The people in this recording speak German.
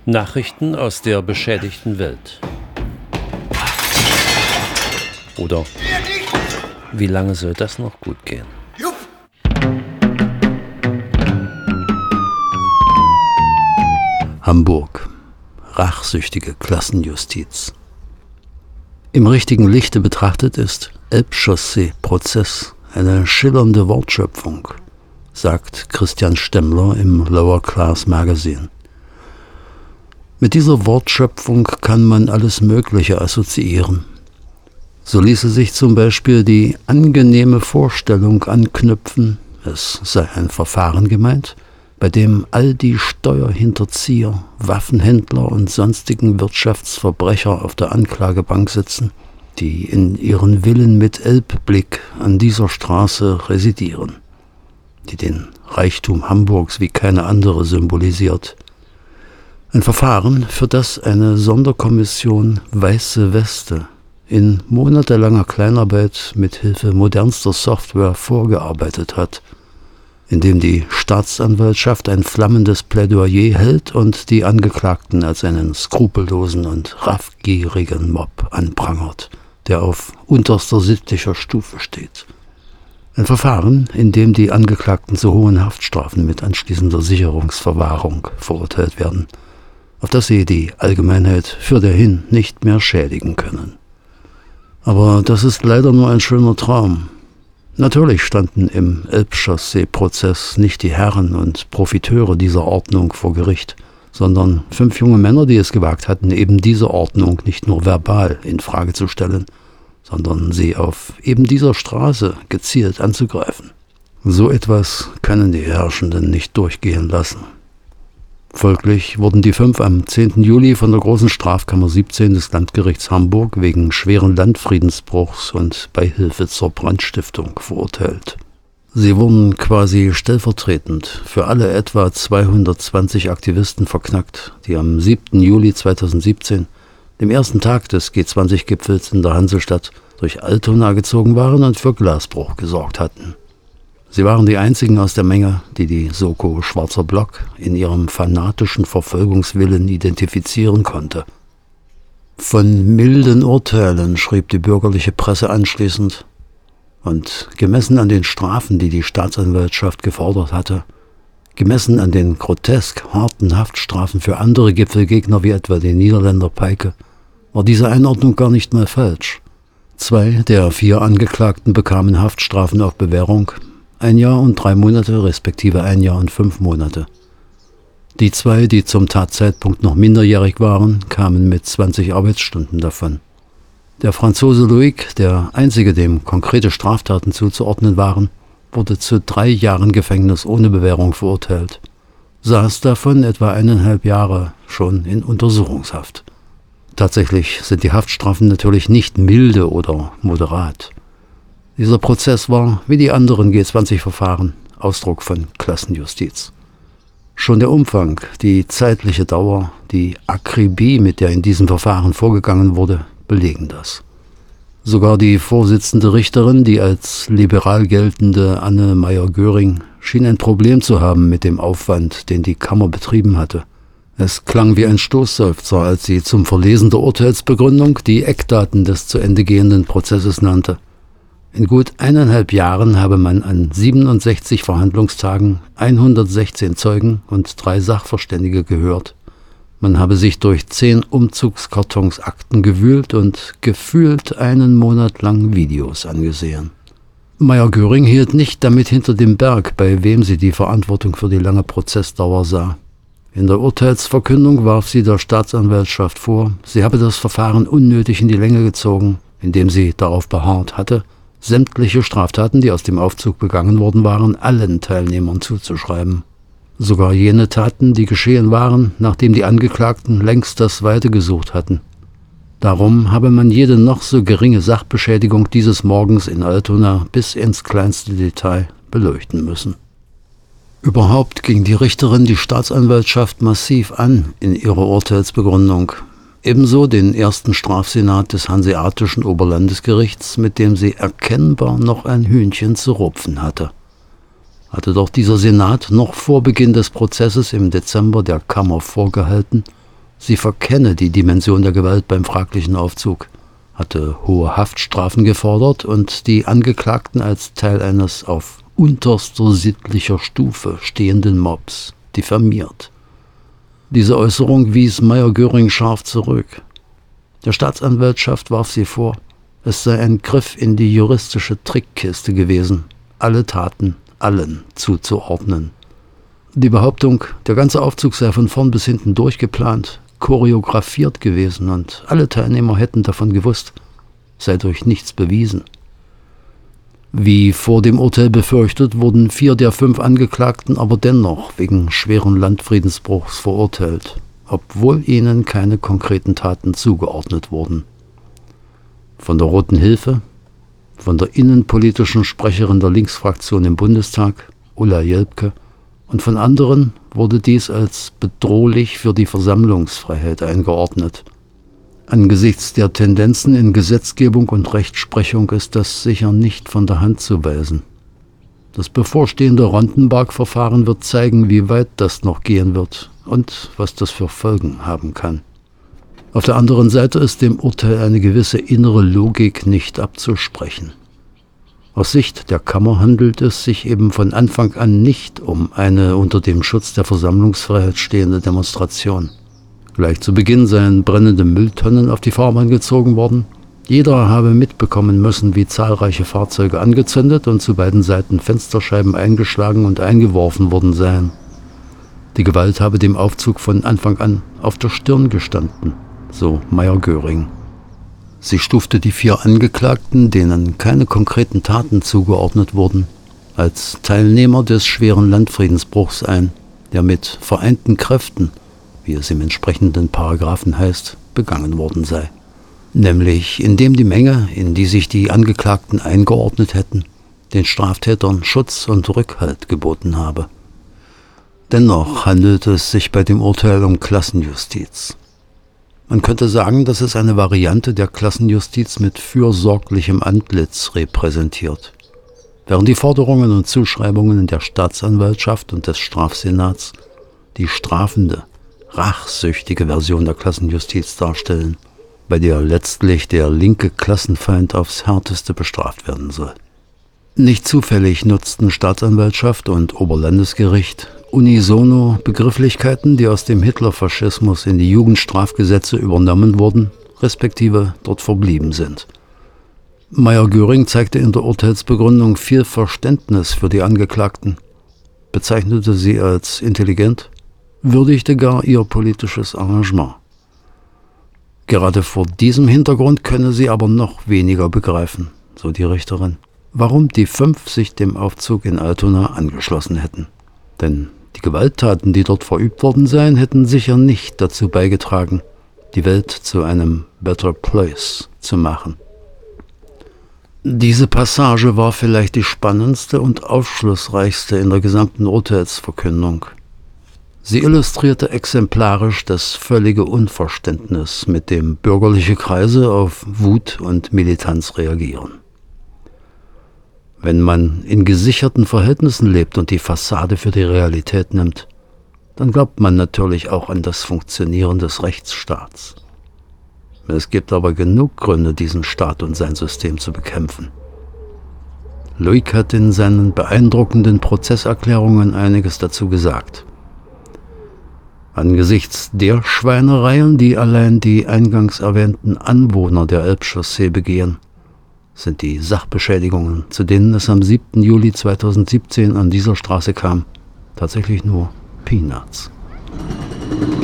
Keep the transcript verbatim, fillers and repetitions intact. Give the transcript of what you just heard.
Nachrichten aus der beschädigten Welt. Oder wie lange soll das noch gut gehen? Hamburg. Rachsüchtige Klassenjustiz. Im richtigen Lichte betrachtet ist Elbchaussee-Prozess eine schillernde Wortschöpfung, sagt Christian Stemmler im Lower Class Magazine. Mit dieser Wortschöpfung kann man alles Mögliche assoziieren. So ließe sich zum Beispiel die angenehme Vorstellung anknüpfen, es sei ein Verfahren gemeint, bei dem all die Steuerhinterzieher, Waffenhändler und sonstigen Wirtschaftsverbrecher auf der Anklagebank sitzen, die in ihren Villen mit Elbblick an dieser Straße residieren, die den Reichtum Hamburgs wie keine andere symbolisiert. Ein Verfahren, für das eine Sonderkommission Weiße Weste in monatelanger Kleinarbeit mit Hilfe modernster Software vorgearbeitet hat, in dem die Staatsanwaltschaft ein flammendes Plädoyer hält und die Angeklagten als einen skrupellosen und raffgierigen Mob anprangert, der auf unterster sittlicher Stufe steht. Ein Verfahren, in dem die Angeklagten zu hohen Haftstrafen mit anschließender Sicherungsverwahrung verurteilt werden, auf das sie die Allgemeinheit für dahin nicht mehr schädigen können. Aber das ist leider nur ein schöner Traum. Natürlich standen im Elbchaussee-Prozess nicht die Herren und Profiteure dieser Ordnung vor Gericht, sondern fünf junge Männer, die es gewagt hatten, eben diese Ordnung nicht nur verbal in Frage zu stellen, sondern sie auf eben dieser Straße gezielt anzugreifen. So etwas können die Herrschenden nicht durchgehen lassen. Folglich wurden die fünf am zehnten Juli von der Großen Strafkammer siebzehn des Landgerichts Hamburg wegen schweren Landfriedensbruchs und Beihilfe zur Brandstiftung verurteilt. Sie wurden quasi stellvertretend für alle etwa zweihundertzwanzig Aktivisten verknackt, die am siebten Juli zweitausendsiebzehn, dem ersten Tag des G zwanzig Gipfels in der Hansestadt, durch Altona gezogen waren und für Glasbruch gesorgt hatten. Sie waren die einzigen aus der Menge, die die Soko Schwarzer Block in ihrem fanatischen Verfolgungswillen identifizieren konnte. Von milden Urteilen schrieb die bürgerliche Presse anschließend, und gemessen an den Strafen, die die Staatsanwaltschaft gefordert hatte, gemessen an den grotesk harten Haftstrafen für andere Gipfelgegner wie etwa den Niederländer Peike, war diese Einordnung gar nicht mal falsch. Zwei der vier Angeklagten bekamen Haftstrafen auf Bewährung, ein Jahr und drei Monate, respektive ein Jahr und fünf Monate. Die zwei, die zum Tatzeitpunkt noch minderjährig waren, kamen mit zwanzig Arbeitsstunden davon. Der Franzose Loic, der einzige, dem konkrete Straftaten zuzuordnen waren, wurde zu drei Jahren Gefängnis ohne Bewährung verurteilt, saß davon etwa eineinhalb Jahre schon in Untersuchungshaft. Tatsächlich sind die Haftstrafen natürlich nicht milde oder moderat. Dieser Prozess war, wie die anderen G zwanzig Verfahren, Ausdruck von Klassenjustiz. Schon der Umfang, die zeitliche Dauer, die Akribie, mit der in diesem Verfahren vorgegangen wurde, belegen das. Sogar die Vorsitzende Richterin, die als liberal geltende Anne Meyer-Göring, schien ein Problem zu haben mit dem Aufwand, den die Kammer betrieben hatte. Es klang wie ein Stoßseufzer, als sie zum Verlesen der Urteilsbegründung die Eckdaten des zu Ende gehenden Prozesses nannte. In gut eineinhalb Jahren habe man an siebenundsechzig Verhandlungstagen hundertsechzehn Zeugen und drei Sachverständige gehört. Man habe sich durch zehn Umzugskartonsakten gewühlt und gefühlt einen Monat lang Videos angesehen. Meyer-Göring hielt nicht damit hinter dem Berg, bei wem sie die Verantwortung für die lange Prozessdauer sah. In der Urteilsverkündung warf sie der Staatsanwaltschaft vor, sie habe das Verfahren unnötig in die Länge gezogen, indem sie darauf beharrt hatte, sämtliche Straftaten, die aus dem Aufzug begangen worden waren, allen Teilnehmern zuzuschreiben. Sogar jene Taten, die geschehen waren, nachdem die Angeklagten längst das Weite gesucht hatten. Darum habe man jede noch so geringe Sachbeschädigung dieses Morgens in Altona bis ins kleinste Detail beleuchten müssen. Überhaupt ging die Richterin die Staatsanwaltschaft massiv an in ihrer Urteilsbegründung. Ebenso den ersten Strafsenat des Hanseatischen Oberlandesgerichts, mit dem sie erkennbar noch ein Hühnchen zu rupfen hatte. Hatte doch dieser Senat noch vor Beginn des Prozesses im Dezember der Kammer vorgehalten, Sie verkenne die Dimension der Gewalt beim fraglichen Aufzug, hatte hohe Haftstrafen gefordert und die Angeklagten als Teil eines auf unterster sittlicher Stufe stehenden Mobs diffamiert. Diese Äußerung wies Meyer-Göring scharf zurück. Der Staatsanwaltschaft warf sie vor, es sei ein Griff in die juristische Trickkiste gewesen, alle Taten allen zuzuordnen. Die Behauptung, der ganze Aufzug sei von vorn bis hinten durchgeplant, choreografiert gewesen und alle Teilnehmer hätten davon gewusst, sei durch nichts bewiesen. Wie vor dem Urteil befürchtet, wurden vier der fünf Angeklagten aber dennoch wegen schweren Landfriedensbruchs verurteilt, obwohl ihnen keine konkreten Taten zugeordnet wurden. Von der Roten Hilfe, von der innenpolitischen Sprecherin der Linksfraktion im Bundestag, Ulla Jelpke, und von anderen wurde dies als bedrohlich für die Versammlungsfreiheit eingeordnet. Angesichts der Tendenzen in Gesetzgebung und Rechtsprechung ist das sicher nicht von der Hand zu weisen. Das bevorstehende Rondenberg-Verfahren wird zeigen, wie weit das noch gehen wird und was das für Folgen haben kann. Auf der anderen Seite ist dem Urteil eine gewisse innere Logik nicht abzusprechen. Aus Sicht der Kammer handelt es sich eben von Anfang an nicht um eine unter dem Schutz der Versammlungsfreiheit stehende Demonstration. Gleich zu Beginn seien brennende Mülltonnen auf die Fahrbahn gezogen worden. Jeder habe mitbekommen müssen, wie zahlreiche Fahrzeuge angezündet und zu beiden Seiten Fensterscheiben eingeschlagen und eingeworfen worden seien. Die Gewalt habe dem Aufzug von Anfang an auf der Stirn gestanden, so Meyer-Göring. Sie stufte die vier Angeklagten, denen keine konkreten Taten zugeordnet wurden, als Teilnehmer des schweren Landfriedensbruchs ein, der mit vereinten Kräften, wie es im entsprechenden Paragraphen heißt, begangen worden sei. Nämlich indem die Menge, in die sich die Angeklagten eingeordnet hätten, den Straftätern Schutz und Rückhalt geboten habe. Dennoch handelt es sich bei dem Urteil um Klassenjustiz. Man könnte sagen, dass es eine Variante der Klassenjustiz mit fürsorglichem Antlitz repräsentiert. Während die Forderungen und Zuschreibungen der Staatsanwaltschaft und des Strafsenats die strafende, rachsüchtige Version der Klassenjustiz darstellen, bei der letztlich der linke Klassenfeind aufs Härteste bestraft werden soll. Nicht zufällig nutzten Staatsanwaltschaft und Oberlandesgericht unisono Begrifflichkeiten, die aus dem Hitlerfaschismus in die Jugendstrafgesetze übernommen wurden, respektive dort verblieben sind. Meyer-Göring zeigte in der Urteilsbegründung viel Verständnis für die Angeklagten, bezeichnete sie als intelligent, würdigte gar ihr politisches Engagement. Gerade vor diesem Hintergrund könne sie aber noch weniger begreifen, so die Richterin, warum die fünf sich dem Aufzug in Altona angeschlossen hätten. Denn die Gewalttaten, die dort verübt worden seien, hätten sicher nicht dazu beigetragen, die Welt zu einem Better Place zu machen. Diese Passage war vielleicht die spannendste und aufschlussreichste in der gesamten Urteilsverkündung. Sie illustrierte exemplarisch das völlige Unverständnis, mit dem bürgerliche Kreise auf Wut und Militanz reagieren. Wenn man in gesicherten Verhältnissen lebt und die Fassade für die Realität nimmt, dann glaubt man natürlich auch an das Funktionieren des Rechtsstaats. Es gibt aber genug Gründe, diesen Staat und sein System zu bekämpfen. Luik hat in seinen beeindruckenden Prozesserklärungen einiges dazu gesagt. Angesichts der Schweinereien, die allein die eingangs erwähnten Anwohner der Elbchaussee begehen, sind die Sachbeschädigungen, zu denen es am siebten Juli zweitausendsiebzehn an dieser Straße kam, tatsächlich nur Peanuts.